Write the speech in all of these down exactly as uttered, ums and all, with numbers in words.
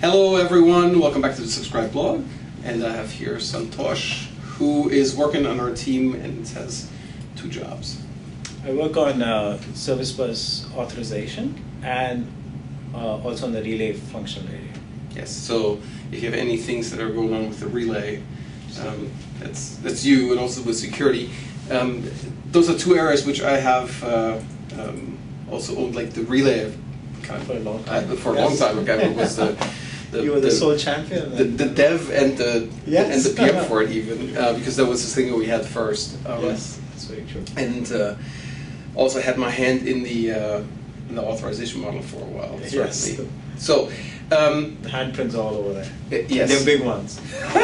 Hello everyone, welcome back to the Subscribe blog, and I have here Santosh, who is working on our team and has two jobs. I work on uh, service bus authorization and uh, also on the relay functionality. Yes, so if you have any things that are going on with the relay, um, that's, that's you, and also with security. Um, those are two areas which I have uh, um, also owned, like the relay kind of, For a long time. Uh, for a Yes. long time ago, it was the The, you were the, the sole champion. The, the dev and the Yes. and the P M for it even, uh, because that was the thing that we had first. Um, yes, that's very true. And uh, also had my hand in the uh, in the authorization model for a while. Yes. Certainly. So um, the handprints all over there. Uh, yes. They're big ones.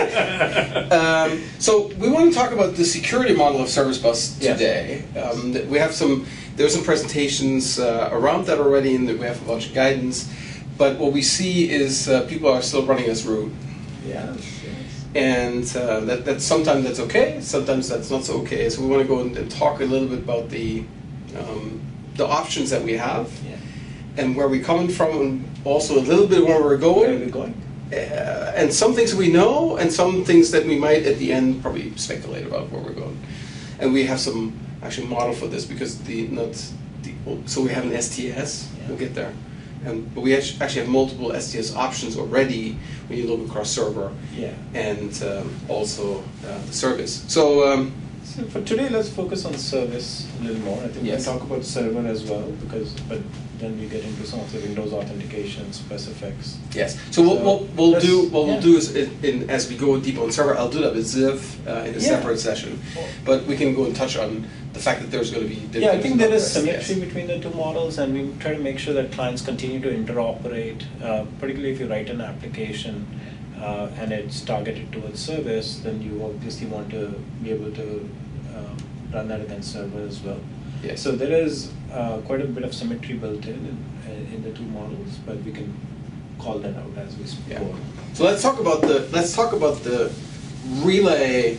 um, so we want to talk about the security model of Service Bus today. Yes. Um, we have some there's some presentations uh, around that already, and we have a bunch of guidance. But what we see is uh, people are still running as root. Yes, yes. And uh, that, that sometimes that's okay, sometimes that's not so okay. So we want to go and, and talk a little bit about the um, the options that we have, Yeah. and where we're coming from, and also a little bit where we're going. Where are we going? Uh, and some things we know, and some things that we might at the end probably speculate about where we're going. And we have some actually model for this, because the not the so we have an S T S. Yeah. We'll get there. Um, but we actually have multiple S T S options already when you look across server Yeah. and um, also uh, the service. So, um, So for today, let's focus on service a little more. I think Yes. we can talk about server as well, because but then we get into some of the Windows authentication specifics. yes. So what So we'll, we'll let's- do what we'll yeah. do is in, in, as we go deep on server, I'll do that with Ziv uh, in a Yeah. separate session. But we can go and touch on the fact that there's going to be different. Yeah, I think there is S T S. symmetry between the two models, and we try to make sure that clients continue to interoperate, uh, particularly if you write an application uh, and it's targeted towards service, then you obviously want to be able to um, run that against server as well. Yes. So there is uh, quite a bit of symmetry built in, in in the two models, but we can call that out as we speak. Yeah. So let's talk about the let's talk about the relay.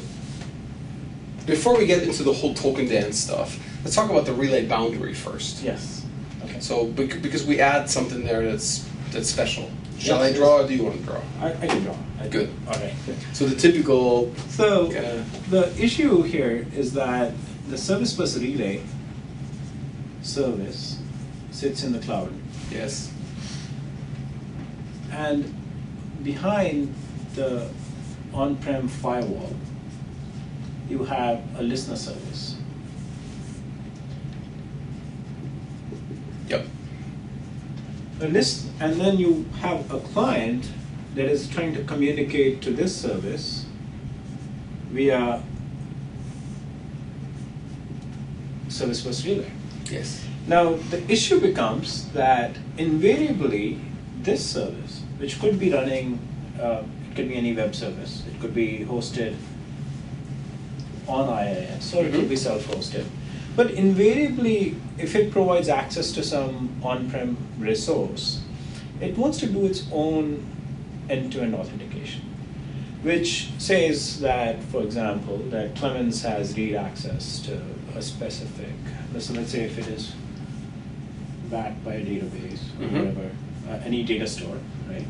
Before we get into the whole token dance stuff, let's talk about the relay boundary first. Yes. Okay. So bec- because we add something there that's that's special. Shall Yes, I draw, or do you want to draw? I, I can draw. I Good. can. All right. Good. So the typical. So Uh, the issue here is that the service bus relay service sits in the cloud, Yes. and behind the on-prem firewall, you have a listener service. Yep. A list, and then you have a client that is trying to communicate to this service via service bus relay. Yes. Now, the issue becomes that invariably this service, which could be running, uh, it could be any web service, it could be hosted on I I S, or it could be self-hosted. But invariably, if it provides access to some on-prem resource, it wants to do its own end-to-end authentication, which says that, for example, that Clemens has read access to a specific, so let's say if it is backed by a database or Mhm. whatever, uh, any data store, right?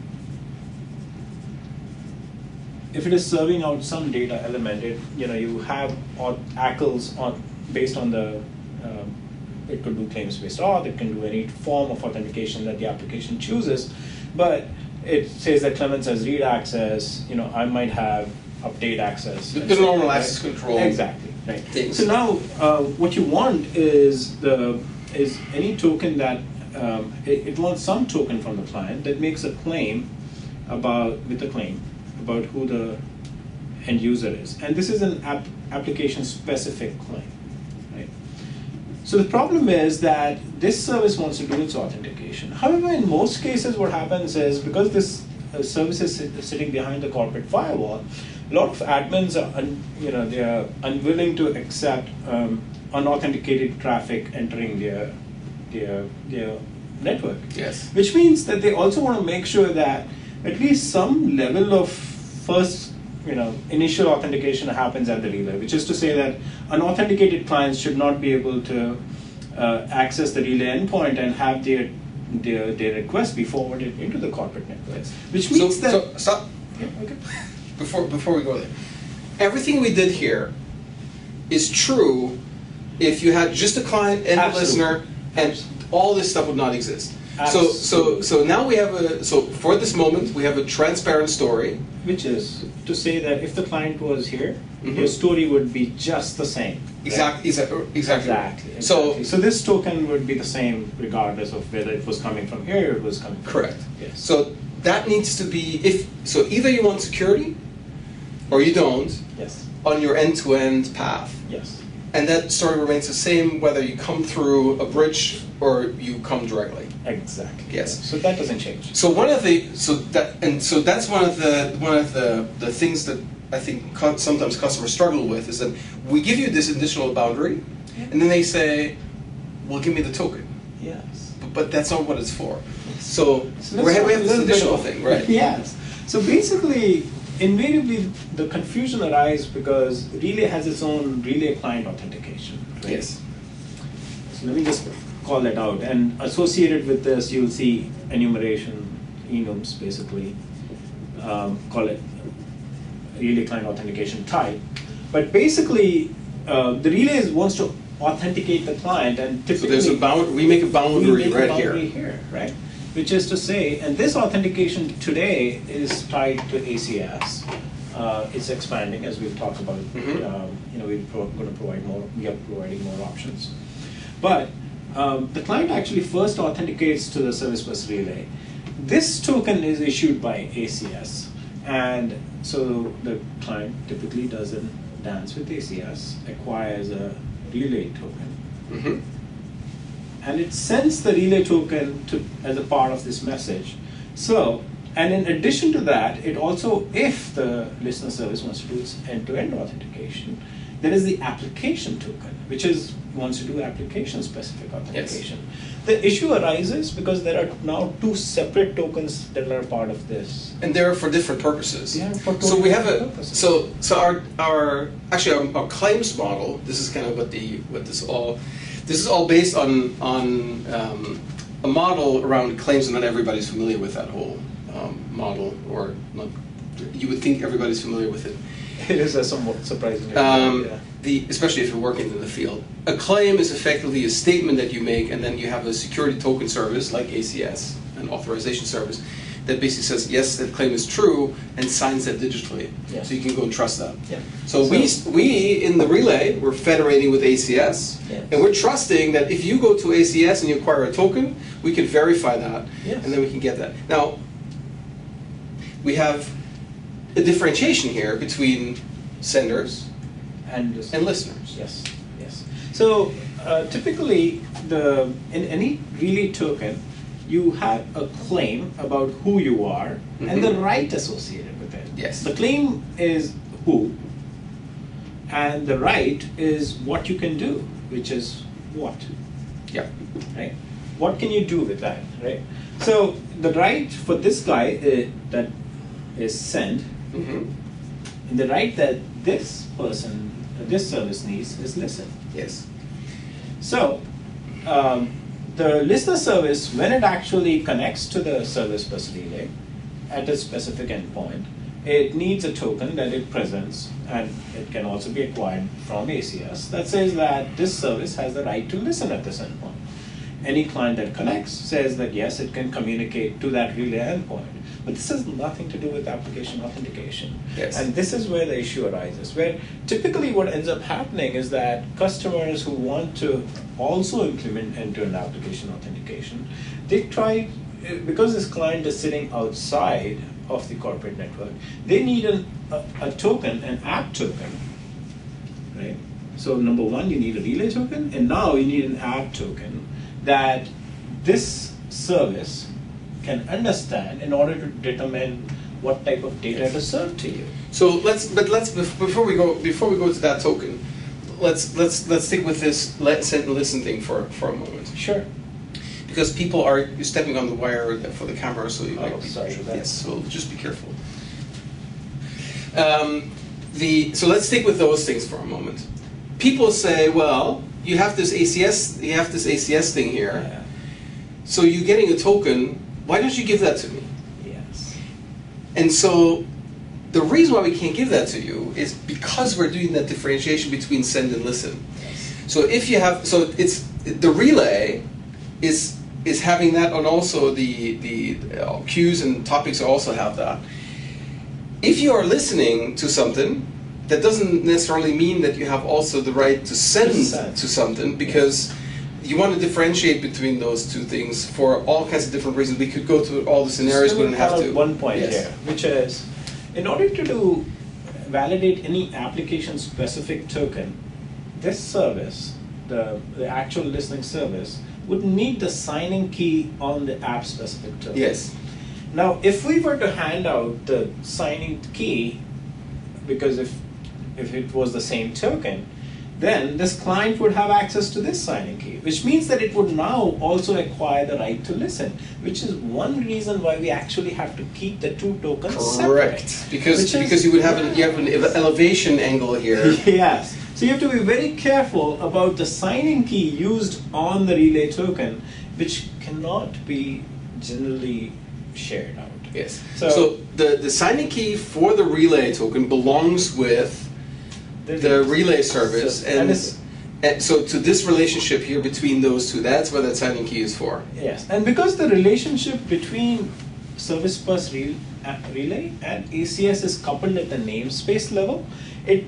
If it is serving out some data element, it, you know, you have auth- A C Ls on based on the, um, it could do claims-based auth, it can do any form of authentication that the application chooses, but it says that Clemens has read access, you know, I might have update access. The, and the so on, normal right? access control. Exactly, right. things. So now, uh, what you want is the is any token that um, it, it wants some token from the client that makes a claim about with a claim about who the end user is, and this is an app, application specific claim, right? So the problem is that this service wants to do its authentication. However, in most cases, what happens is because this uh, service is sit, sitting behind the corporate firewall, a lot of admins are, un, you know, they are unwilling to accept um, unauthenticated traffic entering their their their network. Yes. Which means that they also want to make sure that at least some level of first, you know, initial authentication happens at the relay, which is to say that unauthenticated clients should not be able to uh, access the relay endpoint and have their their, their request be forwarded into the corporate networks, which means so, that. So, stop. Yeah, okay. Before, before we go there. Everything we did here is true if you had just a client and Absolutely. a listener, and Absolutely. all this stuff would not exist. So, Absolutely. so, so now we have a, so for this moment, we have a transparent story. Which is to say that if the client was here, Mhm. your story would be just the same. right? Exactly, exactly, exactly. Exactly. So, exactly. So this token would be the same regardless of whether it was coming from here or it was coming from correct. here. Yes. So that needs to be, if, so either you want security, or you don't, yes. on your end-to-end path. Yes. And that story remains the same whether you come through a bridge or you come directly. Exactly. Yes. So that doesn't change. So one of the so that and so that's one of the one of the the things that I think co- sometimes customers struggle with is that we give you this additional boundary, and then they say, "Well, give me the token," Yes. but, but that's not what it's for. So, So we let's have, we talk have a this little bit additional about- thing, right? Yes. So basically, invariably, the confusion arises because Relay has its own Relay client authentication. Right? Yes. So let me just call that out. And associated with this, you'll see enumeration, enums, basically. Um, call it Relay client authentication type. But basically, uh, the Relay wants to authenticate the client, and So typically there's a bound. We make a boundary we make a right boundary here. here, right? Which is to say, and this authentication today is tied to A C S. Uh, it's expanding as we've talked about. Mhm. Um, you know, we're pro- going to provide more. We are providing more options, but um, the client actually first authenticates to the service bus relay. This token is issued by A C S, and so the client typically doesn't dance with A C S, acquires a relay token. Mm-hmm. And it sends the relay token to, as a part of this message. So, and in addition to that, it also, if the listener service wants to do its end-to-end authentication, there is the application token, which is wants to do application-specific authentication. The issue arises because there are now two separate tokens that are part of this. And they're for different purposes. Yeah, for so we have totally a different purposes. so so our our actually our, our claims model. This is kind of what the what this all. This is all based on on um, a model around claims, and not everybody's familiar with that whole um, model, or not. You would think everybody's familiar with it. It is a somewhat surprising. Um, yeah. the, especially if you're working in the field. A claim is effectively a statement that you make, and then you have a security token service like A C S, an authorization service, that basically says, yes, that claim is true, and signs that digitally. Yeah. So you can go and trust that. Yeah. So, we, we, in the relay, we're federating with A C S, Yes. and we're trusting that if you go to A C S and you acquire a token, we can verify that, Yes. and then we can get that. Now, we have a differentiation here between senders And, just- and listeners. Yes, yes. So uh, typically, the in any relay token, you have a claim about who you are and the Mhm. right associated with it. Yes. The claim is who, and the right is what you can do, which is what, Yeah. right? What can you do with that, right? So the right for this guy uh, that is send, Mm-hmm. and the right that this person, uh, this service needs is listen. Yes. So, um, the listener service, when it actually connects to the service bus relay at a specific endpoint, it needs a token that it presents, and it can also be acquired from A C S that says that this service has the right to listen at this endpoint. Any client that connects says that yes, it can communicate to that relay endpoint. But this has nothing to do with application authentication. Yes. And this is where the issue arises, where typically what ends up happening is that customers who want to also implement end-to-end application authentication, they try, because this client is sitting outside of the corporate network, they need an, a, a token, an app token, right? So number one, you need a relay token, and now you need an app token that this service can understand in order to determine what type of data to serve to you. So let's, but let's before we go before we go to that token, let's let's let's stick with this let send and listen thing for for a moment, Sure. because people are you're stepping on the wire for the camera, so you Oh, might be sorry for that. yes. So just be careful. Um, the so let's stick with those things for a moment. People say, well, you have this A C S, you have this A C S thing here. Yeah. so you're getting a token, why don't you give that to me? Yes. And so the reason why we can't give that to you is because we're doing that differentiation between send and listen. Yes. So if you have, so it's, the relay is is having that, and also the, the uh, queues and topics also have that. If you are listening to something, that doesn't necessarily mean that you have also the right to send Send. to something, because you want to differentiate between those two things for all kinds of different reasons. We could go to all the scenarios, Just we don't have call to. out one point Yes. here, which is, in order to do validate any application-specific token, this service, the, the actual listening service, would need the signing key on the app-specific token. Yes. Now, if we were to hand out the signing key, because if if it was the same token, then this client would have access to this signing key, which means that it would now also acquire the right to listen, which is one reason why we actually have to keep the two tokens Correct. separate. Because Which is- because you would have an you have an ele- elevation angle here. Yes. So you have to be very careful about the signing key used on the relay token, which cannot be generally shared out. Yes. So- So, the, the signing key for the relay token belongs with the relay service, So- and, and it's- and so to this relationship here between those two, that's what that signing key is for. Yes, and because the relationship between Service Bus Re- uh, Relay and A C S is coupled at the namespace level, it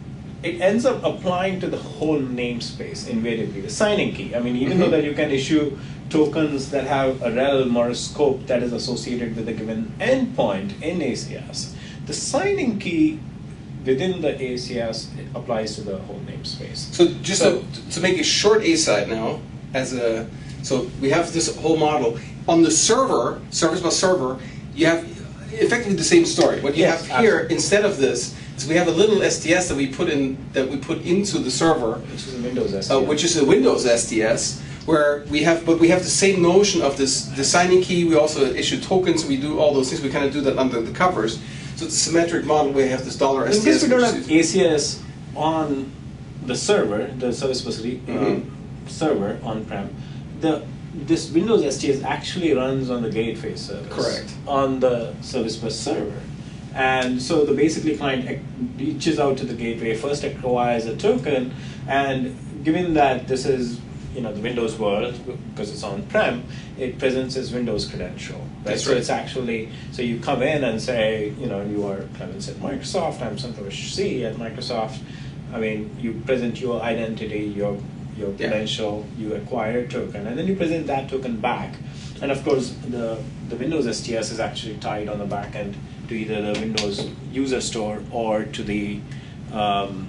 it ends up applying to the whole namespace invariably. The signing key. I mean, even though Mhm. that you can issue tokens that have a realm or a scope that is associated with a given endpoint in A C S, the signing key within the A C S applies to the whole namespace. So just So- to, to make a short A-side now, as a so we have this whole model on the server, service bus server. You have effectively the same story. What you Yes, have here absolutely. instead of this is we have a little S T S that we put in that we put into the server, Which is a Windows S T uh, S. which is a Windows S T S, where we have, but we have the same notion of this, the signing key. We also issue tokens. We do all those things. We kind of do that under the covers. So it's a symmetric model. We have this dollar S In T S. case we don't which have is- A C S on the server, the service bus re- uh, Mhm. server on-prem, the this Windows S T S actually runs on the gateway service. Correct. On the service bus server. And so the basically client ac- reaches out to the gateway, first acquires a token, and given that this is you know the Windows world, because it's on-prem, it presents as Windows credential. Right? That's so right. it's actually, so you come in and say, you know, you are Clemens at Microsoft, I'm Santosh C at Microsoft. I mean, you present your identity, your your Yeah. credential, you acquire a token, and then you present that token back. And of course, the, the Windows S T S is actually tied on the back end to either the Windows user store or to the um,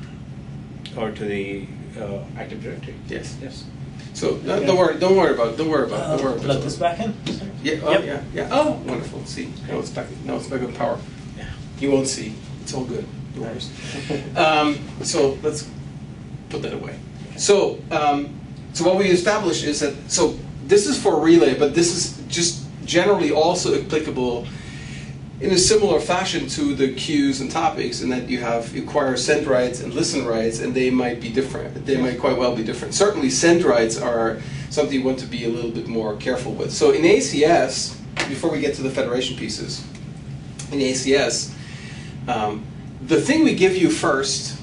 or to the uh, Active Directory. Yes. Yes. So no, don't worry. Don't worry about. Don't worry about. Don't worry Uh, about. plug this back in. Yeah. Oh, Yep. yeah. Yeah. Oh, wonderful. See, now it's back. Now it's back on power. Yeah. You won't see. It's all good. No worries. um, so let's put that away. So, um, so what we established is that so this is for relay, but this is just generally also applicable in a similar fashion to the queues and topics, in that you have acquire send rights and listen rights, and they might be different. They might quite well be different. Certainly, send rights are something you want to be a little bit more careful with. So in A C S, before we get to the federation pieces, in A C S, um, the thing we give you first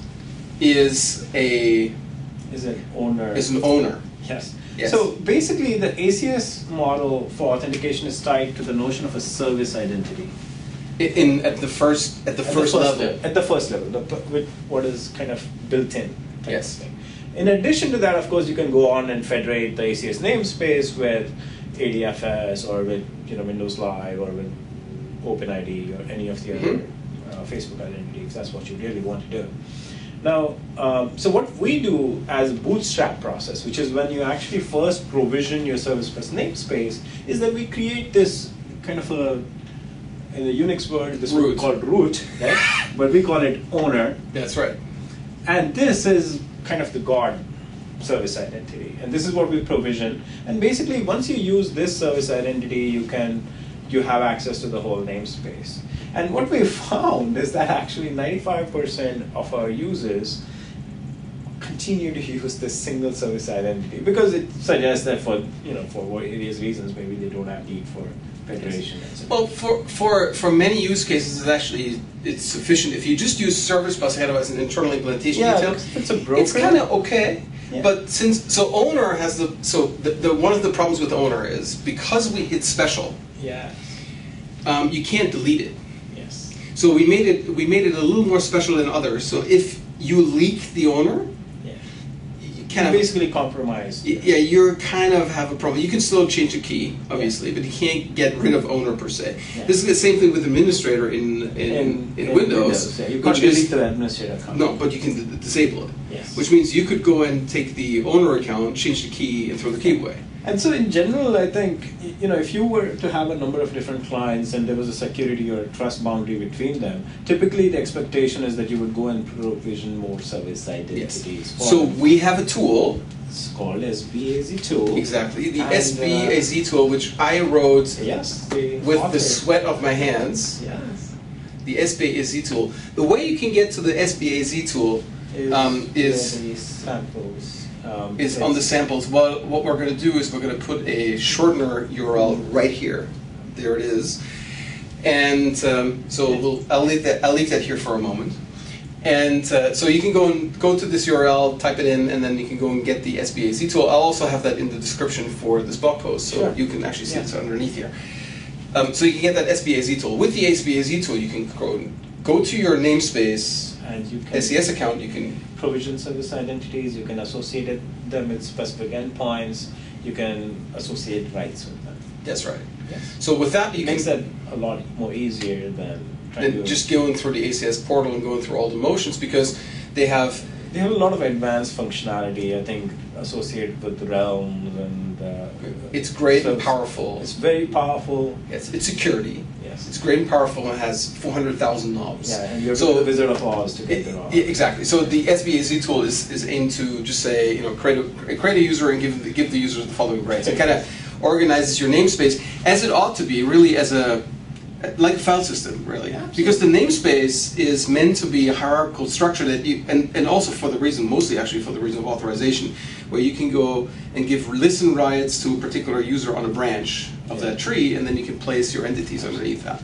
is a Is an owner. is an owner. Yes. Yes. So basically, the A C S model for authentication is tied to the notion of a service identity. In, in at the first at the At first level. At the first level, the, with what is kind of built in. type Yes. of thing. In addition to that, of course, you can go on and federate the A C S namespace with A D F S or with you know Windows Live or with OpenID or any of the other Mhm. uh, Facebook identity, if that's what you really want to do. Now, um, so what we do as a bootstrap process, which is when you actually first provision your service bus namespace, is that we create this kind of a, in the Unix world, this would be Root. called root, right? But we call it owner. That's right. And this is kind of the God service identity. And this is what we provision. And basically, once you use this service identity, you can you have access to the whole namespace. And what we found is that actually ninety-five percent of our users continue to use this single service identity because it suggests that for you know for various reasons maybe they don't have need for federation. Et cetera. Well, for, for, for many use cases, it's actually it's sufficient. If you just use Service Bus header as an internal implementation Yeah, detail, because if it's a broker, it's kind of okay. Yeah. But since so owner has the so the, the one of the problems with owner is because we hit special, yeah, um, you can't delete it. yes, So we made it we made it a little more special than others. So if you leak the owner, yeah, you kind you of basically compromise. Y- Yeah, you're kind of have a problem. You can still change the key, obviously, but you can't get rid of owner per se. Yeah. This is the same thing with administrator in in, in, Windows, yeah. You which can't is delete the administrator account. no, but you can d- disable it. Yes. Which means you could go and take the owner account, change the key, and throw the key away. And so in general, I think, y- you know, if you were to have a number of different clients and there was a security or a trust boundary between them, typically the expectation is that you would go and provision more service identities. for So them. we have a tool, It's called S B A Z tool. exactly, the And, S B A Z tool, which I wrote Yes. The with author. the sweat of my hands. Yes. The S B A Z tool. The way you can get to the S B A Z tool Is, um, is yeah, the samples. Um, is on the samples. Well, what we're going to do is we're going to put a shortener U R L right here. There it is. And um, so we'll, I'll leave that. I'll leave that here for a moment. And uh, so you can go and go to this U R L, type it in, and then you can go and get the S B A Z tool. I'll also have that in the description for this blog post, so Sure. you can actually see Yeah. it's underneath here. Um, so you can get that S B A Z tool. With the S B A Z tool, you can go go to your namespace And you can S E S account. You can provision service identities, you can associate it, them with specific endpoints, you can associate rights with them. that's right. Yes. So with that, you It makes can. that a lot more easier than trying to Than just going through the A C S portal and going through all the motions, because they have They have a lot of advanced functionality, I think, associated with realms and. Uh, it's great so and powerful. It's very powerful. It's, it's security. Yes. It's great and powerful and has four hundred thousand knobs. Yeah, and you're so the Wizard of Oz to get it, there all. yeah, exactly. So the S B A Z tool is, is aimed to just say, you know, create a, create a user and give the, give the user the following rights. It kind of organizes your namespace as it ought to be, really, as a like a file system, really. Yeah, because the namespace is meant to be a hierarchical structure that you, and, and also for the reason, mostly actually for the reason of authorization, where you can go and give listen rights to a particular user on a branch of Yeah. that tree, and then you can place your entities underneath that.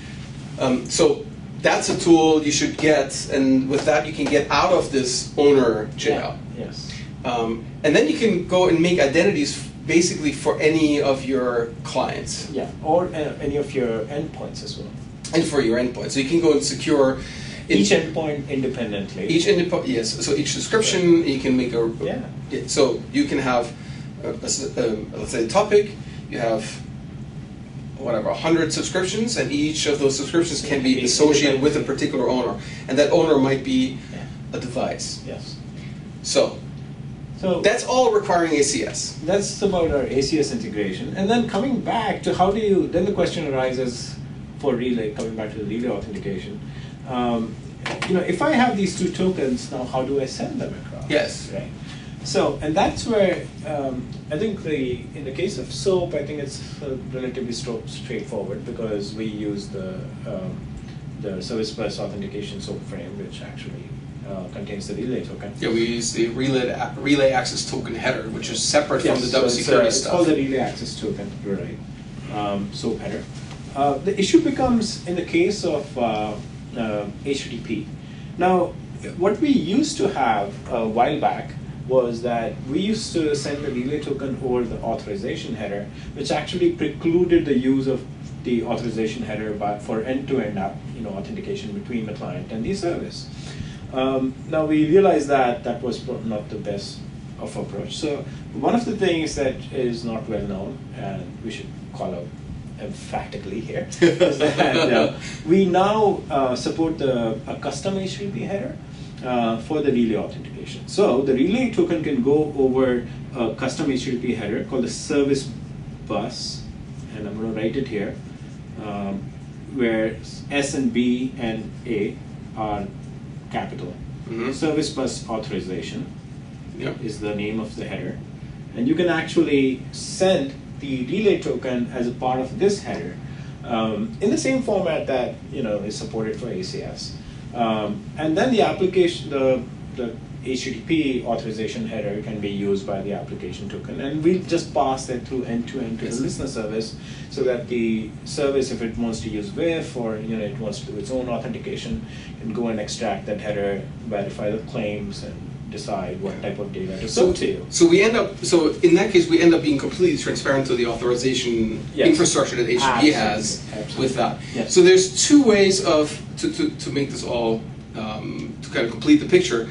Um, so that's a tool you should get, and with that you can get out of this owner jail. Yeah. Yes. Um, and then you can go and make identities basically for any of your clients Yeah, or uh, any of your endpoints as well. and for your endpoints. So you can go and secure in- Each endpoint independently. each endpoint. Yes. So each subscription you can make a. Yeah. yeah, So you can have, a, a s- um, let's say, a topic. You have whatever, one hundred subscriptions, and each of those subscriptions can be associated with a particular owner, and that owner might be Yeah. a device. Yes. So So that's all requiring A C S. that's about our A C S integration. And then coming back to how do you, then the question arises for relay, coming back to the relay authentication. Um, you know, if I have these two tokens, now how do I send them across? Yes. Right. So, and that's where um, I think the, in the case of SOAP, I think it's uh, relatively stro- straightforward because we use the, um, the service bus authentication SOAP frame, which actually uh, contains the relay token. Yeah, we use the relay, relay access token header, which is separate from the Yes, double so it's, security uh, it's stuff. called the relay access token, you're right. Um, SOAP header. Uh, the issue becomes in the case of uh, uh, H T T P. Now, what we used to have a while back was that we used to send the relay token over the authorization header, which actually precluded the use of the authorization header by, for end-to-end app, you know, authentication between the client and the service. Um, now we realized that that was pro- not the best of approach. So one of the things that is not well known, and we should call out emphatically here, is that uh, we now uh, support the a custom H T T P header uh, for the relay authentication. So the relay token can go over a custom H T T P header called the service bus, and I'm going to write it here, um, where S and B and A are capital. Mhm. Service bus authorization Yep. is the name of the header, and you can actually send the relay token as a part of this header um, in the same format that you know is supported for A C S. Um, and then the application, the the H T T P authorization header can be used by the application token, and we just pass that through end-to-end to Yes. the listener service, so that the service, if it wants to use W I F or you know it wants to do its own authentication, can go and extract that header, verify the claims, and decide what type of data to So, serve to you. so we end up. So in that case, we end up being completely transparent to the authorization Yes. infrastructure that H T T P has Absolutely. Absolutely. with that. Yes. So there's two ways of to, to, to make this all um, to kind of complete the picture.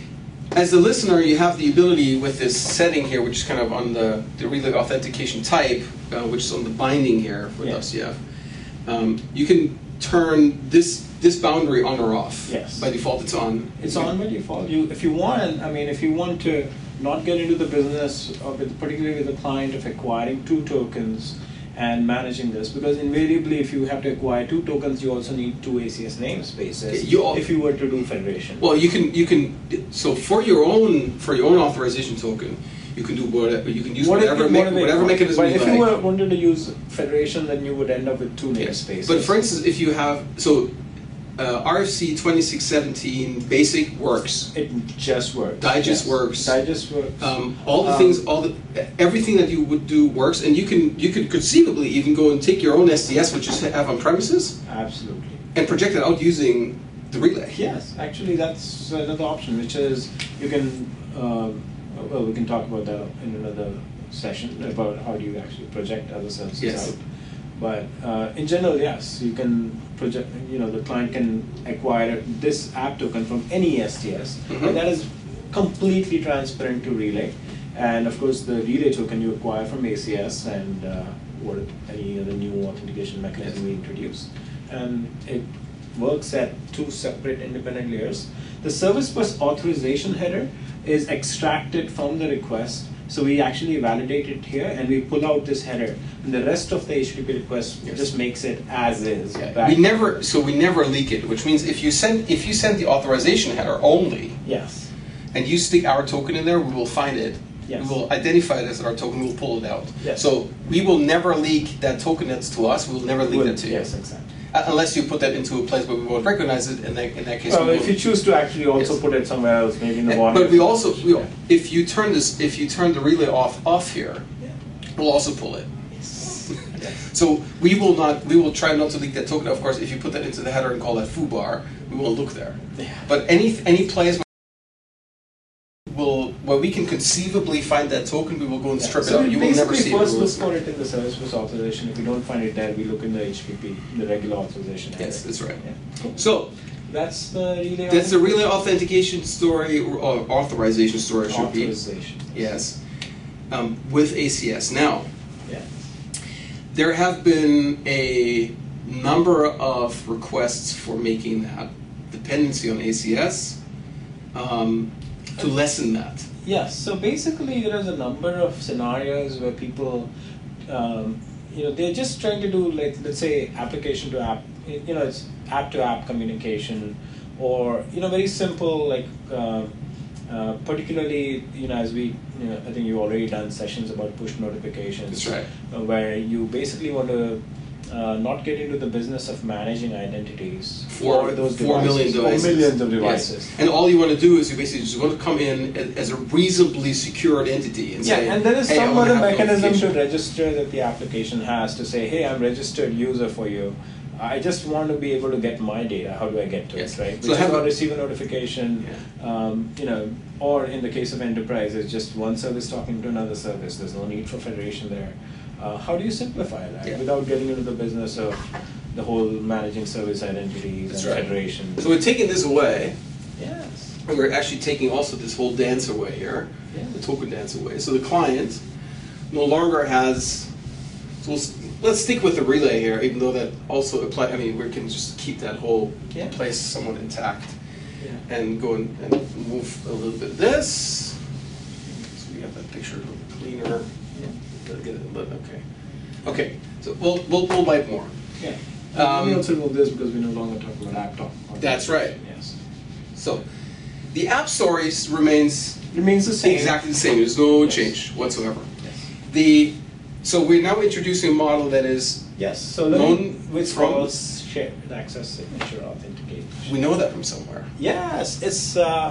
As a listener, you have the ability with this setting here, which is kind of on the, the relay authentication type, uh, which is on the binding here with Yeah. W C F. Um, you can turn this this boundary on or off. Yes. By default, it's on. It's on by default. You, if you want, I mean, if you want to not get into the business, of it, particularly with a client, of acquiring two tokens and managing this, because invariably, if you have to acquire two tokens, you also need two A C S namespaces. You all- if you were to do federation. Well, you can you can so for your own for your own authorization token, you can do whatever you can use What if whatever you me, want to make- whatever mechanism But you if like. you were, wanted to use federation, then you would end up with two Yes. namespaces. But for instance, if you have so uh, R F C twenty-six seventeen basic works. it just works. Digest Yes. works. Digest works. Um, all the Um, things, all the everything that you would do works, and you can you could conceivably even go and take your own S D S, which you have on premises, Absolutely. and project it out using the relay. Yes, actually, that's another option, which is you can. Um, well, we can talk about that in another session about how do you actually project other services Yes. out. But uh, in general, yes, you can project. You know, the client can acquire this app token from any S D S, Mhm. and that is completely transparent to Relay. And of course, the Relay token you acquire from A C S and uh, what any other new authentication mechanism we introduce, and it works at two separate independent layers. The service bus authorization header is extracted from the request, so we actually validate it here and we pull out this header, and the rest of the H T T P request Yes. just makes it as is. Yeah. back. We never so we never leak it, which means if you send if you send the authorization header only, Yes. and you stick our token in there, we will find it. Yes. We will identify it as our token. We will pull it out. Yes. So we will never leak that token that's to us. We will never leak Well, that to you. yes, exactly. Uh, Unless you put that into a place where we won't recognize it. In that in that case, Well, we if will. you choose to actually also Yes. put it somewhere else, maybe in the And- bottom. But we also, we, Yeah. if you turn this, if you turn the relay off off here, Yeah. we'll also pull it. Yes. Yes. So we will not, we will try not to leak that token. Of course, if you put that into the header and call that foo bar, we won't look there. Yeah. But any any place will where we can conceivably find that token, we will go and Yeah. strip So it out. we You will never basically see it. first We look will- for it in the service bus authorization. If we don't find it there, we look in the H T T P, the regular authorization. Yes, header. that's right. Yeah. Cool. So That's the relay. that's the relay authentication story or authorization story should be. authorization. Yes, um, with A C S now. Yeah. There have been a number of requests for making that dependency on A C S um, to lessen that. Yes. So basically, there is a number of scenarios where people, um, you know, they're just trying to do, like, let's say, application to app. You know, it's app to app communication, or you know, very simple, like. Uh, Uh, particularly, you know, as we, you know, I think you've already done sessions about push notifications. That's right. uh, where you basically want to uh, not get into the business of managing identities For those four devices, million devices. for millions of Yes. devices. And all you want to do is you basically just want to come in a- as a reasonably secured entity and Yeah, say, and there is hey, I some wanna other have mechanism to notification. register that the application has to say, hey, I'm registered user for you. I just want to be able to get my data. How do I get to Yes. it, right? So Which have is a- I'll receive a notification, Yeah. um, you know, or in the case of enterprise, it's just one service talking to another service. There's no need for federation there. Uh, how do you simplify that Yeah. without getting into the business of the whole managing service identities That's and right. federation? So we're taking this away, Yes. and we're actually taking also this whole dance away here, Yeah. the token dance away. So the client no longer has. So we'll, s- let's stick with the relay here, even though that also apply. I mean, we can just keep that whole Yeah. place somewhat intact, Yeah. and go and, and move a little bit of this. So we have that picture a little cleaner. Yeah. Let get it- let- Okay. Okay. So we'll we'll we'll wipe more. Yeah. Um, Let me also remove this because we no longer talk about laptop. That's right. Yes. So the app stories remains Remains the same. exactly the same. There's no Yes. change whatsoever. Yes. The so we're now introducing a model that is Yes. So let Known me, which from- calls shared access signature authentication. we know that from somewhere. Yes, it's uh,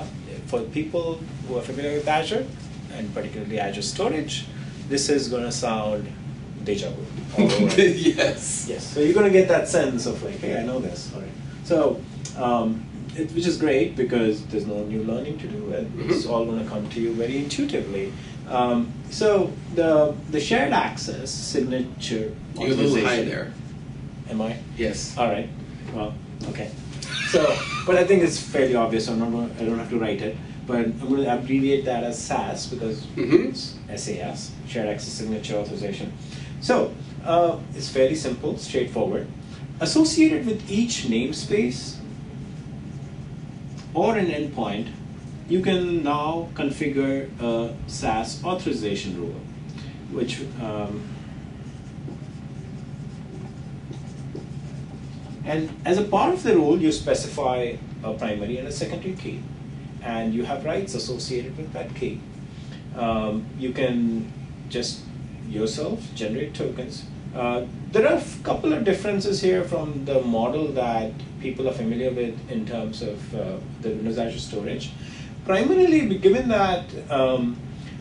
for people who are familiar with Azure, and particularly Azure Storage, this is going to sound deja vu. all over. Yes. Yes. So you're going to get that sense of like, hey, I know this. All right. So, um, it, which is great because there's no new learning to do, and mm-hmm. it's all going to come to you very intuitively. Um, so the the shared access signature. You're a little high there. Am I? Yes. All right. Well, okay. So, but I think it's fairly obvious. So I'm not gonna, I don't have to write it. But I'm going to abbreviate that as S A S because mm-hmm. it's S A S, Shared Access Signature Authorization. So uh, it's fairly simple, straightforward. Associated with each namespace or an endpoint, you can now configure a S A S authorization rule, which um, and as a part of the rule, you specify a primary and a secondary key, and you have rights associated with that key. Um, you can just yourself generate tokens. Uh, there are a couple of differences here from the model that people are familiar with in terms of uh, the Windows Azure Storage. Primarily, given that um,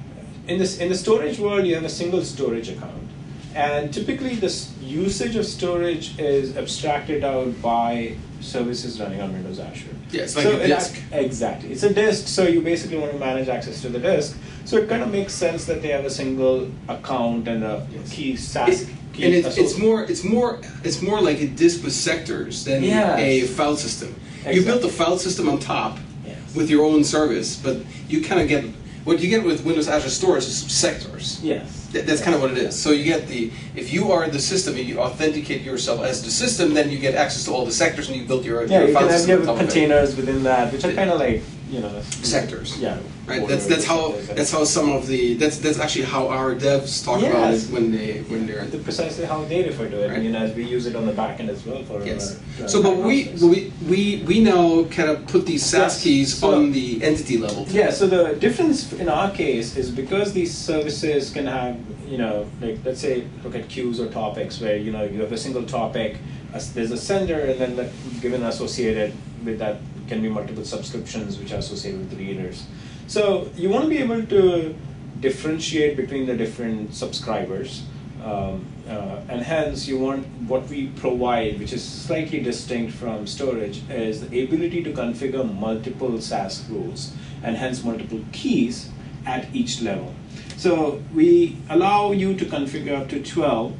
in this in the storage world, you have a single storage account, and typically the usage of storage is abstracted out by services running on Windows Azure. Yeah, it's like so a disk. It, exactly. It's a disk, so you basically want to manage access to the disk. So it kind of makes sense that they have a single account and a yes. key S A S. It, key and it, it's more, it's more, it's more like a disk with sectors than yes. a file system. Exactly. You built the file system on top yes. with your own service, but you kind of get what you get with Windows Azure Storage is sectors. Yes. Th- that's kind of what it is. So you get the, if you are the system and you authenticate yourself as the system, then you get access to all the sectors and you build your, yeah, your you file can have, system you have on top containers within that, which are kind of like, you know, sectors. Yeah. Right. That's that's how that's how some of the that's that's actually how our devs talk yes. about it when they when they're the precisely how they refer to it. Right. And, you know, as we use it on the back end as well for. Yes. Uh, so, but we we we we now kind of put these S A S yes. keys so, on the entity level. Yeah. So the difference in our case is because these services can have, you know, like let's say look at queues or topics where you know you have a single topic, as there's a sender, and then the, given associated with that can be multiple subscriptions which are associated with the readers. So you want to be able to differentiate between the different subscribers, um, uh, and hence you want what we provide, which is slightly distinct from storage, is the ability to configure multiple S A S rules and hence multiple keys at each level. So we allow you to configure up to twelve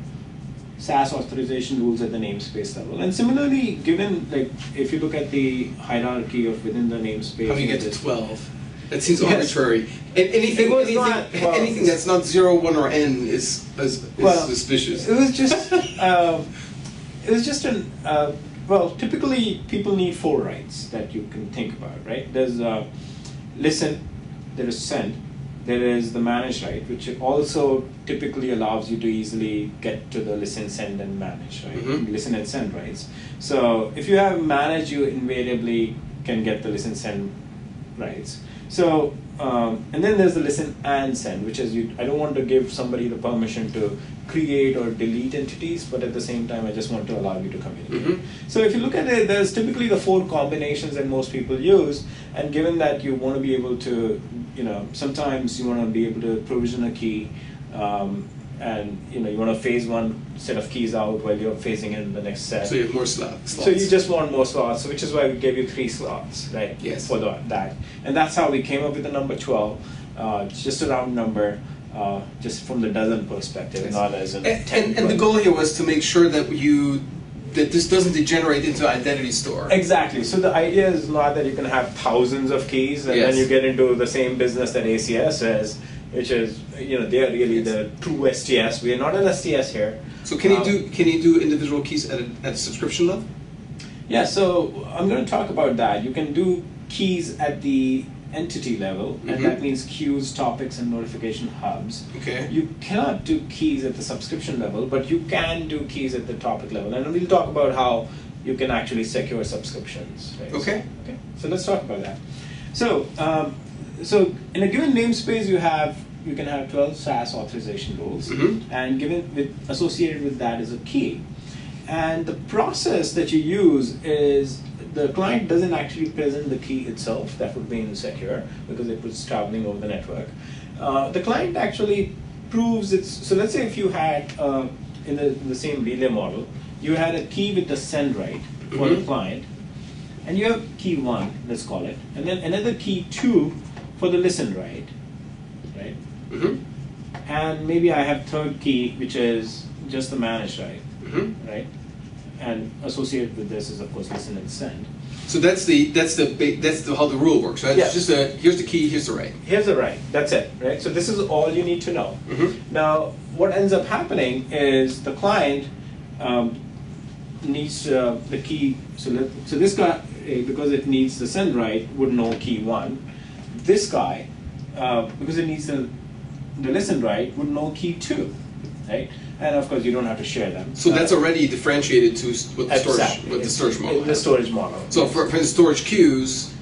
S A S authorization rules at the namespace level. And similarly, given, like, if you look at the hierarchy of within the namespace. How do you get to twelve? That seems yes. arbitrary. And anything, anything, not, well, anything that's not zero, one, or n is is, is well, suspicious. It was just, uh, it was just an. Uh, well, typically people need four rights that you can think about, right? There's uh, listen, there is send, there is the manage right, which also typically allows you to easily get to the listen, send, and manage, right? Mm-hmm. Listen and send rights. So if you have manage, you invariably can get the listen, send rights. So, um, and then there's the listen and send, which is you. I don't want to give somebody the permission to create or delete entities, but at the same time, I just want to allow you to communicate. Mm-hmm. So if you look at it, there's typically the four combinations that most people use, and given that you want to be able to, you know, sometimes you want to be able to provision a key, um, and you know, you want to phase one set of keys out while you're phasing in the next set. So you have more slots. So you just want more slots, which is why we gave you three slots, right? Yes. For the, that, and that's how we came up with the number twelve. Uh, it's just a round number, uh, just from the dozen perspective, yes. Not as in and, ten. And, and the goal here was to make sure that you that this doesn't degenerate into identity store. Exactly. So the idea is not that you can have thousands of keys and yes. then you get into the same business that A C S is, which is, you know, they are really yes. the true S T S. We are not an S T S here. So can you um, do can you do individual keys at a, at a subscription level? Yeah. So I'm going to talk about that. You can do keys at the entity level, and mm-hmm. that means queues, topics, and notification hubs. Okay. You cannot do keys at the subscription level, but you can do keys at the topic level, and we'll talk about how you can actually secure subscriptions. Right? Okay. So, okay. So let's talk about that. So, um, so in a given namespace, you have you can have twelve S A S authorization rules, mm-hmm. and given with associated with that is a key, and the process that you use is the client doesn't actually present the key itself. That would be insecure because it was traveling over the network. Uh, the client actually proves it's, so let's say if you had, uh, in, the, in the same relay model, you had a key with the send right for mm-hmm. the client, and you have key one, let's call it, and then another key two for the listen right, right? Mm-hmm. And maybe I have third key, which is just the manage right, mm-hmm. right? And associated with this is of course listen and send. So that's the that's the that's the, how the rule works, right? Yeah. It's just a here's the key, here's the right. Here's the right. That's it, right? So this is all you need to know. Mm-hmm. Now, what ends up happening is the client um, needs uh, the key. So let, so this guy, because it needs the send right, would know key one. This guy, uh, because it needs the the listen right, would know key two, right? And of course, you don't have to share them. So uh, that's already differentiated to with the storage exactly. with the storage model. In the storage model. So for, for the storage queues,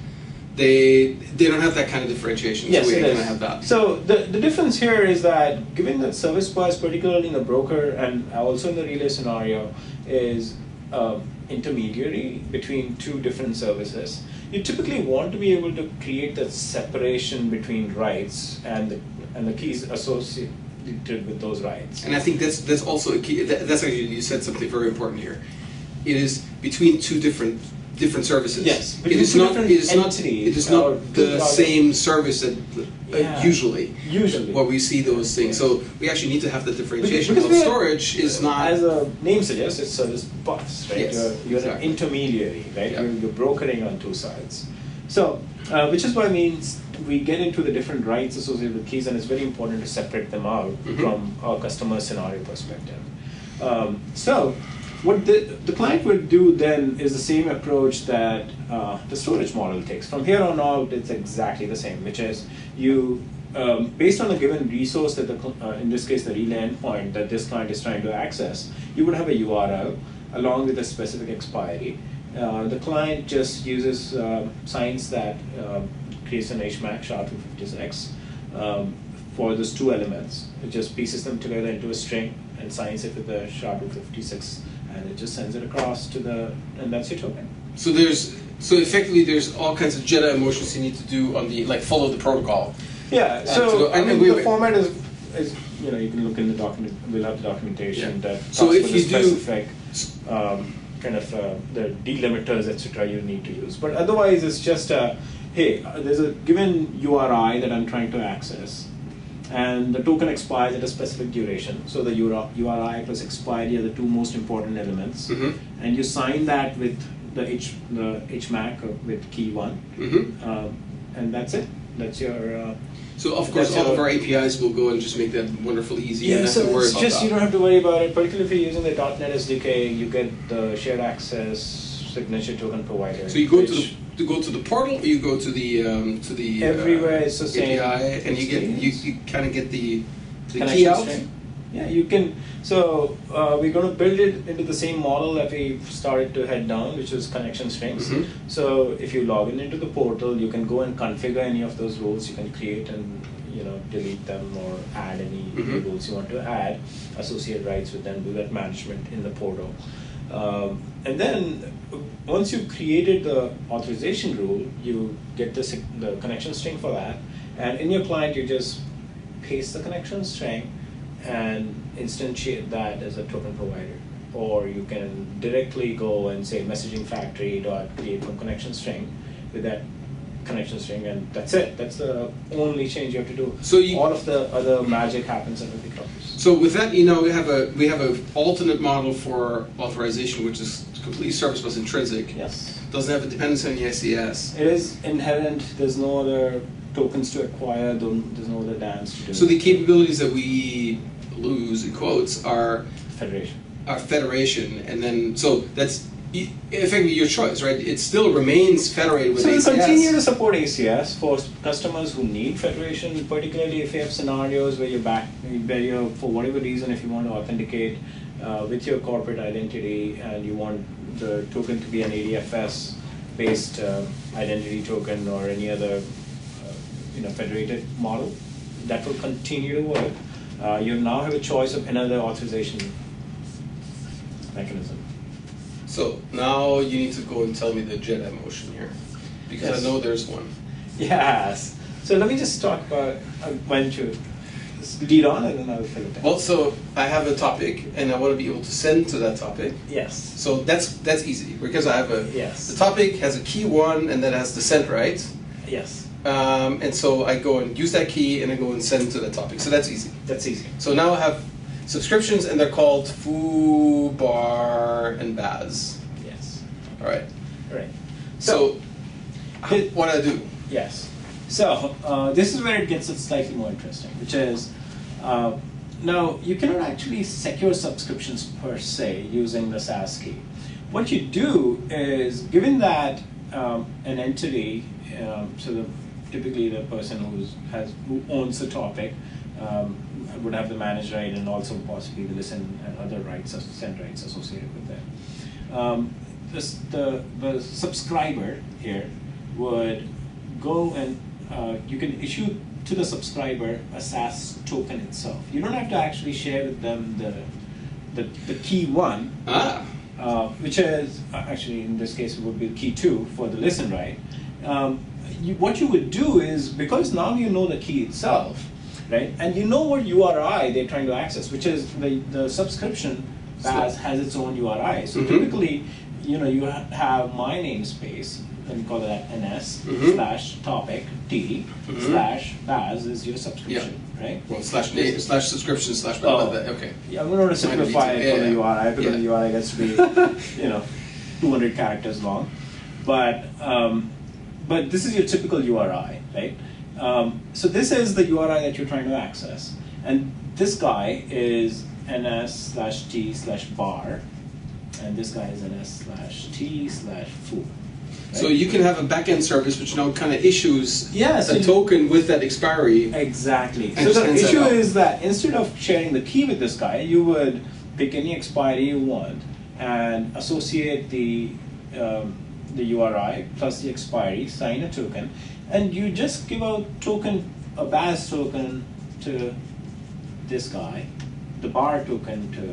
they they don't have that kind of differentiation. Yes, so we it kind is. of have that. So the, the difference here is that given that service bus, particularly in the broker and also in the relay scenario, is um, intermediary between two different services, you typically want to be able to create that separation between rights and the, and the keys associated with those rights. And I think that's that's also a key. That, that's actually, you said something very important here. It is between two different different services. Yes, it between is two not. different It is not. entities It is or not the two same service that uh, Yeah. usually. Usually. What we see those things. So we actually need to have the differentiation. Because Because we are- storage is not. As a name suggests, it's service bus, right? Yes, you're you're exactly. an intermediary, right? Yeah. You're, you're brokering on two sides. So, uh, which is why it means we get into the different rights associated with keys, and it's very important to separate them out Mhm. from our customer scenario perspective. Um, so, what the, the client would do then is the same approach that uh, the storage model takes. From here on out, it's exactly the same, which is you, um, based on a given resource that the, cl- uh, in this case, the relay endpoint that this client is trying to access, you would have a U R L along with a specific expiry. Uh, the client just uses uh, signs that uh, creates an H M A C S H A two fifty-six um, for those two elements. It just pieces them together into a string and signs it with the S H A two fifty-six, and it just sends it across to the, and that's your token. So there's so effectively there's all kinds of Jedi motions you need to do on the like follow the protocol. Yeah. And So so- I and mean, we- the we- format is, is you know you can look in the document. We'll have the documentation Yeah. that talks So if about you the do- specific um, kind of uh, the delimiters, et cetera, you need to use. But otherwise, it's just a hey, uh, there's a given U R I that I'm trying to access, and the token expires at a specific duration. So the U R I plus expiry are the two most important elements, Mhm. and you sign that with the H the H M A C or with key one, Mm-hmm. um, and that's it. That's your. Uh, So of course That's all your- of our A P Is will go and just make that wonderfully easy. Yeah, and not so have to worry it's about just that. you don't have to worry about it. Particularly if you're using the .NET S D K, you get the shared access signature token provider. So you go to which the to go to the portal, or you go to the um, to the everywhere uh, it's the same A P I, and you get you, experience. you kind of get the the connection key out. string. Yeah, you can. So uh, we're going to build it into the same model that we started to head down, which is connection strings. Mhm. So if you log in into the portal, you can go and configure any of those rules. You can create and you know delete them or add any Mhm. rules you want to add, associate rights with them, do that management in the portal. Um, and then uh, once you've created the authorization rule, you get the, sig- the connection string for that. And in your client, you just paste the connection string and instantiate that as a token provider. Or you can directly go and say messaging factory dot create from connection string with that connection string, and that's it. That's the only change you have to do. So you- all of the other magic happens under the covers. So with that, you know, we have a we have a alternate model for authorization, which is completely service bus intrinsic. Yes. Doesn't have a dependency on the I C S. It is inherent. There's no other tokens to acquire. don't- There's no other dance to do. So the capabilities that we lose in quotes are Federation. our federation, and then so that's e- effectively your choice, right? It still remains federated with So A we C S. continue to support A C S for customers who need federation, particularly if you have scenarios where you're back, where you're, for whatever reason, if you want to authenticate uh, with your corporate identity and you want the token to be an A D F S-based uh, identity token or any other, uh, you know, federated model, that will continue to work. Uh, you now have a choice of another authorization mechanism. So now you need to go and tell me the Jedi motion here, because Yes. I know there's one. Yes. So let me just talk about uh, when to lead on, and then I will fill it in. Well, so I have a topic, and I want to be able to send to that topic. Yes. So that's that's easy because I have a Yes. the topic has a key one, and then it has the send right. Yes. Um, and so I go and use that key, and I go and send to the topic. So that's easy. That's easy. So now I have subscriptions, and they're called Foo, Bar, and Baz. Yes. All right. All right. So, how, It- what I do? Yes. So uh, this is where it gets slightly more interesting, which is uh, now you cannot actually secure subscriptions per se using the SaaS key. What you do is, given that um, an entity, um, so the, typically the person who's has who owns the topic um, would have the manage right and also possibly the listen and other rights, send rights associated with that. Um, this, the the subscriber here would go and uh, you can issue to the subscriber a SaaS token itself. You don't have to actually share with them the the, the key one, Ah. uh, which is uh, actually in this case it would be key two for the listen right. Um, you, what you would do is, because now you know the key itself, right, and you know what U R I they're trying to access, which is the the subscription has has its own U R I. So Mhm. typically, you know, you ha- have my namespace. Let me call that ns Mhm. slash topic t Mhm. slash baz is your subscription, right? Well, slash name, slash subscription, slash Oh. blah, blah, blah. Okay. Yeah, I'm going to simplify it Yeah, for the yeah. U R I because Yeah. the U R I gets to be, you know, two hundred characters long. But um, but this is your typical U R I, right? Um, so this is the U R I that you're trying to access, and this guy is ns slash t slash bar, and this guy is ns slash t slash foo. So you can have a backend service which now kind of issues Yeah, so a you- token with that expiry. Exactly. And So just the ends that issue out. is that instead of sharing the key with this guy, you would pick any expiry you want and associate the um, the U R I plus the expiry, sign a token, and you just give out token a Baz token to this guy, the bar token to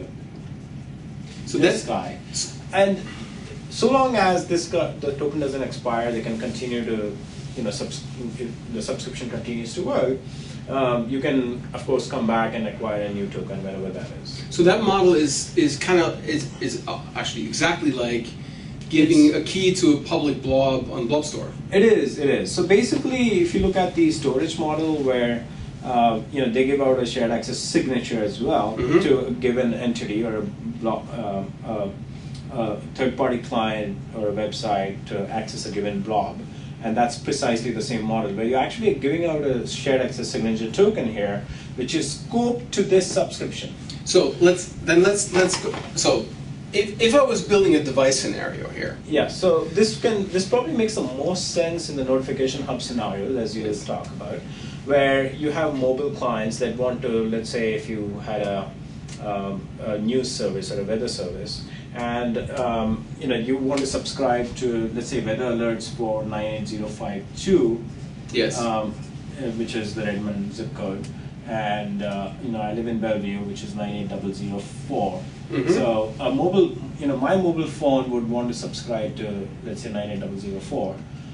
So this that's guy, and so long as this guy, the token doesn't expire, they can continue to, you know, subs- if the subscription continues to work. Um, you can, of course, come back and acquire a new token, wherever that is. so that model is is kind of is is uh, actually exactly like giving a key to a public blob on Blob Store. It is, it is. So basically, if you look at the storage model where uh, you know, they give out a shared access signature as well Mhm. to a given entity or a blob, uh, uh, a third-party client or a website to access a given blob. And that's precisely the same model, where you're actually giving out a shared access signature token here, which is scoped to this subscription. So let's then let's let's go. So if if I was building a device scenario here, Yeah, so this can this probably makes the most sense in the notification hub scenario, as you just talked about, where you have mobile clients that want to, let's say, if you had a, um, a news service or a weather service, and um, you know you want to subscribe to, let's say, weather alerts for nine eight zero five two, yes. um, uh, which is the Redmond zip code, and uh, you know I live in Bellevue, which is nine eight zero zero four. Mhm. So a mobile, you know, my mobile phone would want to subscribe to, let's say, nine eight zero zero four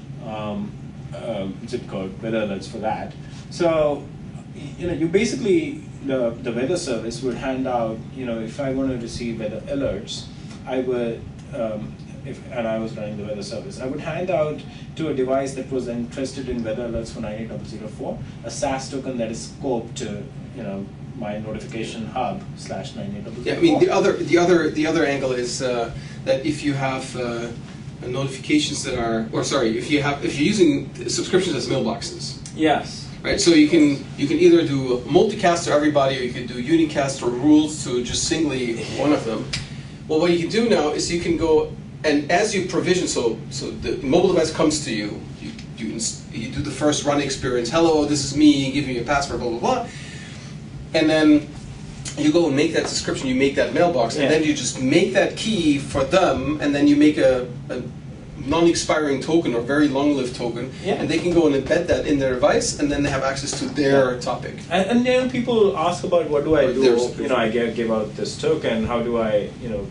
um, um, zip code, weather alerts for that. So you know, you basically the the weather service would hand out, you know, if I want to receive weather alerts, I would. Um, if, and I was running the weather service, I would hand out to a device that was interested in weather alerts for nine eight zero zero four a SaaS token that is scoped to, you know, my notification hub slash nine eight zero zero four. Yeah, I mean the other the other the other angle is uh, that if you have uh, notifications that are, or sorry, if you have if you're using subscriptions as mailboxes, Yes. right? So you can you can either do multicast to everybody, or you can do unicast or rules to just singly one of them. Well, what you can do now is you can go and as you provision, so so the mobile device comes to you, you you, ins- you do the first run experience. Hello, this is me. Give me a password. Blah blah blah. And then you go and make that subscription, you make that mailbox, Yeah. and then you just make that key for them, and then you make a, a non-expiring token or very long-lived token, Yeah. and they can go and embed that in their device, and then they have access to their Yeah. topic. And, and then people ask about what do I Or do? their subscription. You know, I give, give out this token. How do I, you know,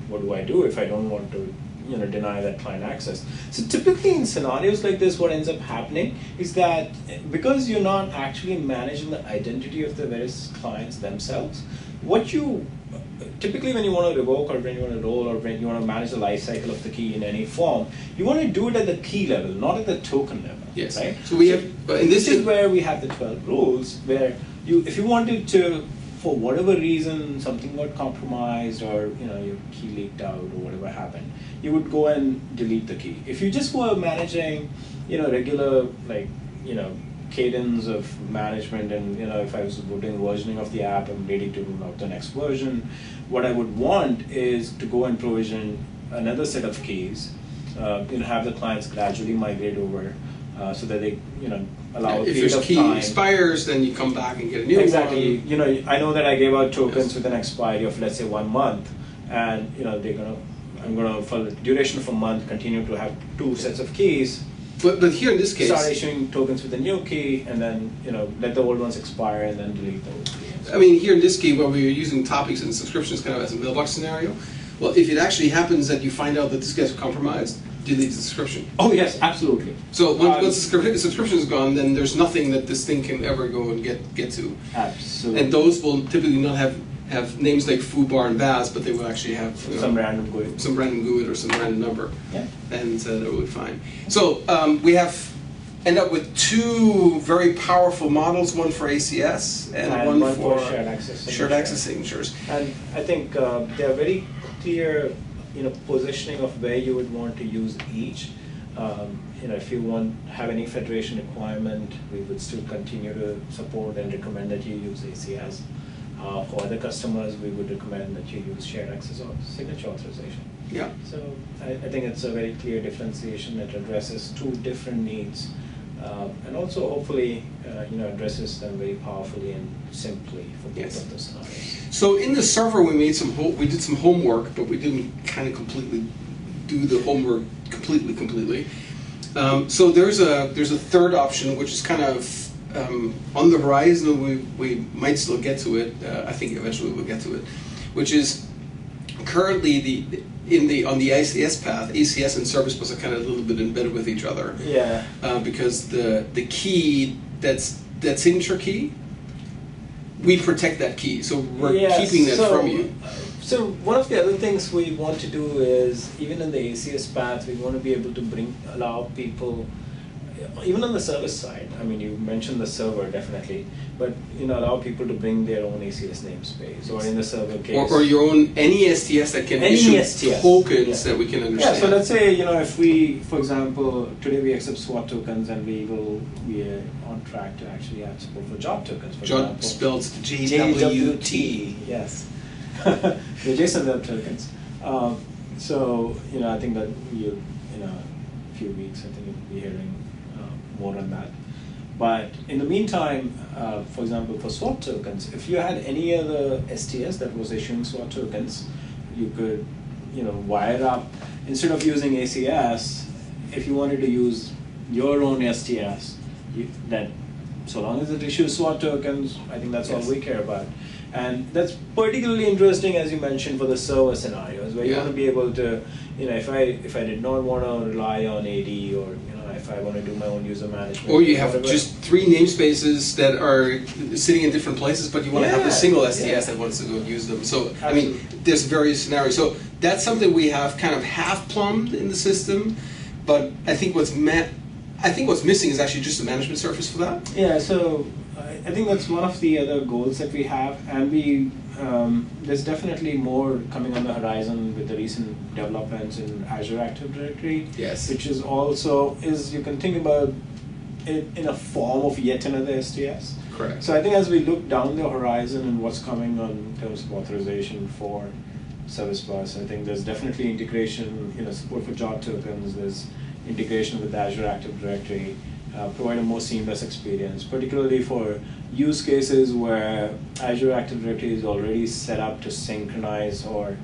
what do I do if I don't want to, you know, deny that client access? So typically in scenarios like this, what ends up happening is that because you're not actually managing the identity of the various clients themselves, what you typically when you want to revoke or when you want to roll or when you want to manage the life cycle of the key in any form, you want to do it at the key level, not at the token level. Yes. Right. So we have uh, in this This is where we have the twelve rules, where you, if you wanted to, for whatever reason, something got compromised or you know your key leaked out or whatever happened, you would go and delete the key. If you just were managing, you know, regular like you know cadence of management, and you know if I was doing versioning of the app, I'm ready to roll out the next version. What I would want is to go and provision another set of keys, uh, you know, have the clients gradually migrate over. Uh, so that they, you know, allow a if period your of key time. expires, then you come back and get a new Exactly. one. You know, I know that I gave out tokens Yes. with an expiry of let's say one month, and you know they're gonna, I'm gonna for the duration of a month continue to have two sets of keys. But but here in this case, Start issuing tokens with a new key, and then you know let the old ones expire, and then delete the old key. I mean, here in this key, where we are using topics and subscriptions kind of as a mailbox scenario, well, if it actually happens that you find out that this gets compromised, delete the subscription. Oh yes, absolutely. So once, Um, once the subscri- subscription is gone, then there's nothing that this thing can ever go and get get to. Absolutely. And those will typically not have, have names like foobar and baz, but they will actually have you know, some random GUID. some random GUID or some random number. Yeah. And uh, that will be fine. So um, we have end up with two very powerful models, one for A C S and, And one, one for, for shared access shared signature. access signatures. And I think uh, they are very clear, you know, positioning of where you would want to use each. Um, you know, if you want have any federation requirement, we would still continue to support and recommend that you use A C S. Uh, for other customers, we would recommend that you use shared access or signature authorization. Yeah. So I, I think it's a very clear differentiation that addresses two different needs, uh, and also hopefully, uh, you know, addresses them very powerfully and simply for both Yes. of the scenarios. So in the server, we made some ho- we did some homework, but we didn't kind of completely do the homework completely completely. Um, so there's a there's a third option, which is kind of um, on the horizon. We we might still get to it. Uh, I think eventually we'll get to it, which is currently the in the on the I C S path. A C S and Service Bus are kind of a little bit embedded with each other. Yeah. Uh, because the the key that's that signature key, we protect that key, so we're Yeah, keeping that so, from you. So one of the other things we want to do is, even in the A C S path, we want to be able to bring, allow people, even on the service side, I mean, you mentioned the server definitely, but you know, allow people to bring their own A C S namespace, or in the server case. Or, or your own, any S T S that can Any issue S T S, tokens yeah. that we can Yeah, understand. so let's say, you know, if we, for example, today we accept SWOT tokens, and we will be uh, on track to actually add support for job tokens, for Job example. spelled J W T. Yes. The JSON Web Tokens. Um, so, you know, I think that you, in a few weeks, I think you'll be hearing uh, more on that. But in the meantime, uh, for example, for SWOT tokens, if you had any other S T S that was issuing SWOT tokens, you could, you know, wire up, instead of using A C S, if you wanted to use your own S T S, you, that so long as it issues SWOT tokens, I think that's Yes. all we care about. And that's particularly interesting, as you mentioned, for the server scenarios, where you Yeah. want to be able to, you know, if I if I did not want to rely on A D, or you know, if I want to do my own user management, Or you have whatever. just three namespaces that are sitting in different places, but you want to have Yeah, a single S T S yeah. that wants to go use them. So, I Absolutely. mean, there's various scenarios. So that's something we have kind of half plumbed in the system, but I think what's ma- I think what's missing is actually just a management surface for that. Yeah, so I I think that's one of the other goals that we have, and we um, there's definitely more coming on the horizon with the recent developments in Azure Active Directory. Yes. Which is also is you can think about it in a form of yet another S T S. Correct. So I think as we look down the horizon and what's coming on in terms of authorization for Service Bus, I think there's definitely integration, you know, support for job tokens, there's integration with Azure Active Directory, uh, provide a more seamless experience, particularly for use cases where Azure Active Directory is already set up to synchronize or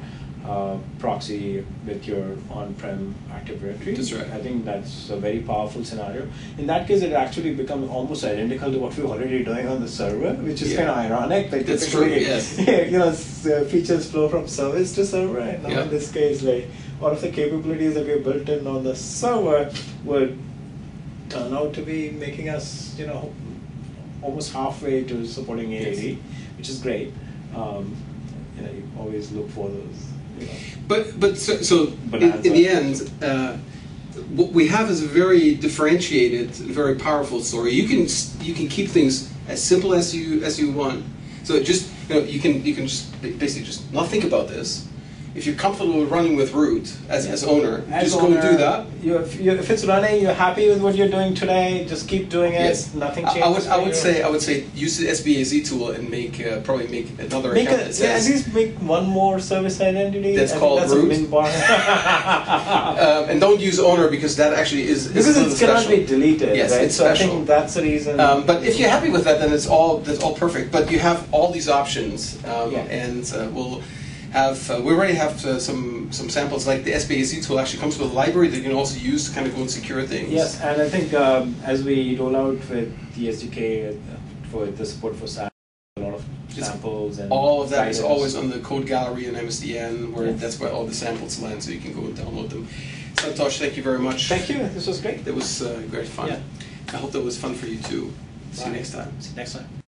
uh, proxy with your on-prem Active Directory. That's right. I think that's a very powerful scenario. In that case, it actually becomes almost identical to what we're already doing on the server, which is Yeah. kind of ironic. Like That's typically, true, yes. you know, s- uh, features flow from service to server, and now Yeah. in this case, like all of the capabilities that we have built in on the server would turn out to be making us, you know, almost halfway to supporting A A D, Yes. which is great. Um, you know, you always look for those, you know. But but so, so in, Bonanza. in the end, uh, what we have is a very differentiated, very powerful story. You can s- you can keep things as simple as you as you want. So just you know you can you can just ba- basically just not think about this. If you're comfortable with running with root as, as owner, As just owner, go do that. You, if, you, if it's running, you're happy with what you're doing today, just keep doing it. Yes, Nothing I- changes. I would I for would you. say I would say use the S B A Z tool and make uh, probably make another Make account a, that yeah, at says. least make one more service identity. That's I think called that's root. A min bar. Um, and don't use owner because that actually is, is because a little it cannot special. be deleted, Yes, right? it's so I special. think that's the reason. Um, but if you're happy with that, then it's all that's all perfect. But you have all these options, um, Yeah. and uh, we'll have uh, we already have uh, some some samples. Like the S B A Z tool actually comes with a library that you can also use to kind of go and secure things. Yes, and I think um, as we roll out with the S D K uh, for the support for SAP, a lot of It's samples and All of that is guidance. always on the code gallery and M S D N, where Yeah. that's where all the samples land, so you can go and download them. Santosh, thank you very much. Thank you. This was great. That was uh, great fun. Yeah. I hope that was fun for you too. See you Bye. next time. See you next time.